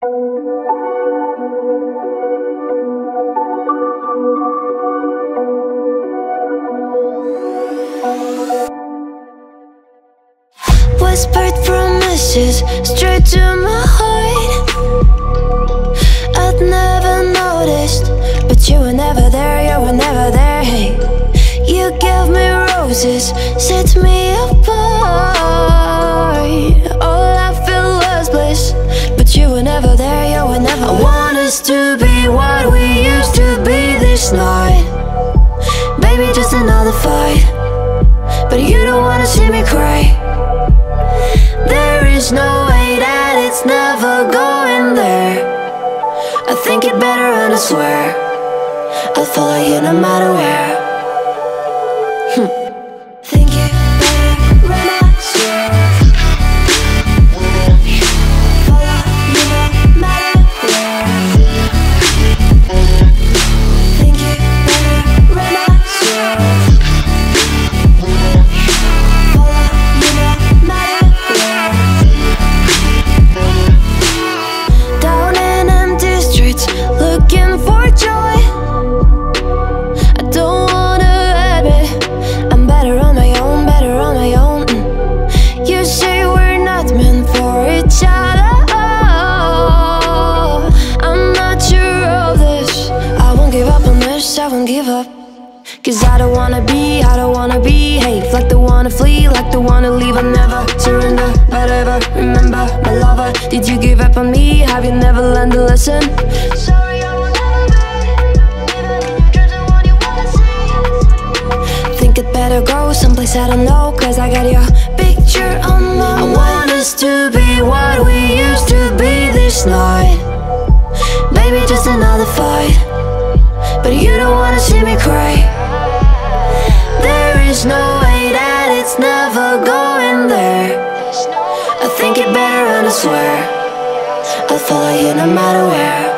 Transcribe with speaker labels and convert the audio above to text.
Speaker 1: Whispered promises straight to my heart. I'd never noticed, but you were never there, you were never there. Hey, you gave me roses, set me apart. All I felt was bliss, but you were never there, you were never there. I want us to be what we used to be this night. Baby, just another fight, but you don't wanna see me cry. There is no way that it's never going there. I think it better and I swear I'll follow you no matter where. Think it better and I swear follow you no matter where. Think it better and I swear follow you no matter where. Down in empty streets, looking for joy. I don't wanna admit I'm better on my own, better on my own. You say we're not meant for each other. I'm not sure of this. I won't give up on this, I won't give up. Cause I don't wanna behave like the wanna flee, like the wanna leave. I'll never surrender, but ever remember my lover. Did you give up on me? Have you never learned to listen? Sorry, I will never be even in your dreams and what you wanna see. Think it better go someplace I don't know, cause I got your picture on my mind. I want us to be what we used to be this night. Baby, just another fight, but you don't wanna see me cry. There is no way that it's never going there. I think it better and I swear I'll follow you no matter where.